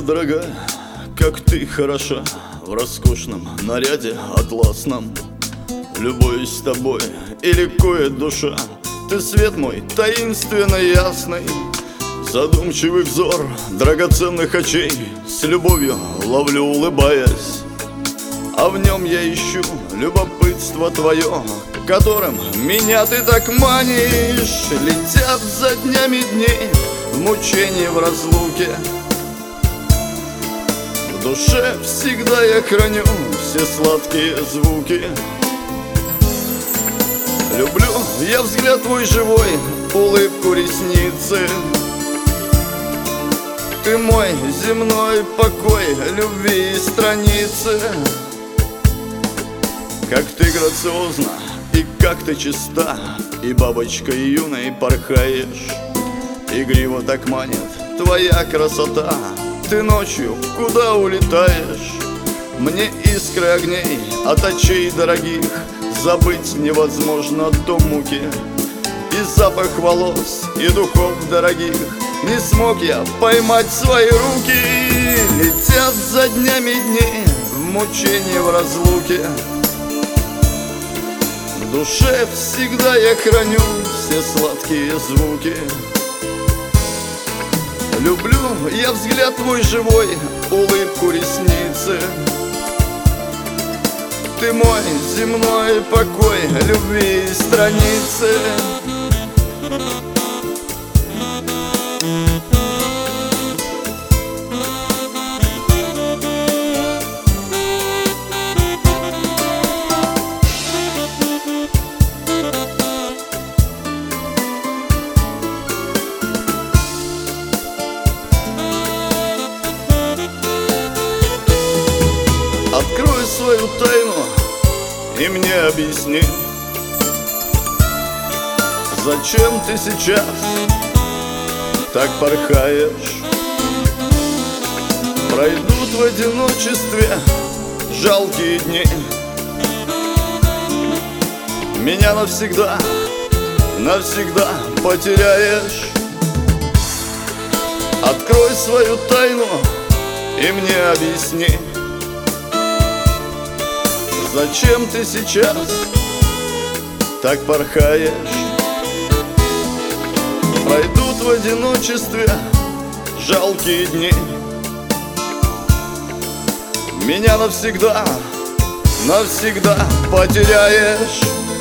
дорогая, как ты хороша в роскошном наряде атласном. Любуюсь тобой и ликует душа. Ты свет мой таинственно ясный, задумчивый взор драгоценных очей с любовью ловлю, улыбаясь. А в нем я ищу любопытство твое, которым меня ты так манишь. Летят за днями дни в мучении, в разлуке. В душе всегда я храню все сладкие звуки. Люблю я взгляд твой живой, улыбку ресницы. Ты мой земной покой, любви и страницы. Как ты грациозна и как ты чиста, и бабочкой юной порхаешь. Игриво так манит твоя красота. Ты ночью куда улетаешь? Мне искры огней от очей дорогих забыть невозможно до муки. И запах волос, и духов дорогих не смог я поймать в свои руки. Летят за днями дни в мучении, в разлуке. В душе всегда я храню все сладкие звуки. Люблю я взгляд твой живой, улыбку ресницы. Ты мой земной покой, любви и страницы. Открой свою тайну и мне объясни, зачем ты сейчас так порхаешь? Пройдут в одиночестве жалкие дни. Меня навсегда, навсегда потеряешь. Открой свою тайну и мне объясни, зачем ты сейчас так порхаешь? Пройдут в одиночестве жалкие дни. Меня навсегда, навсегда потеряешь.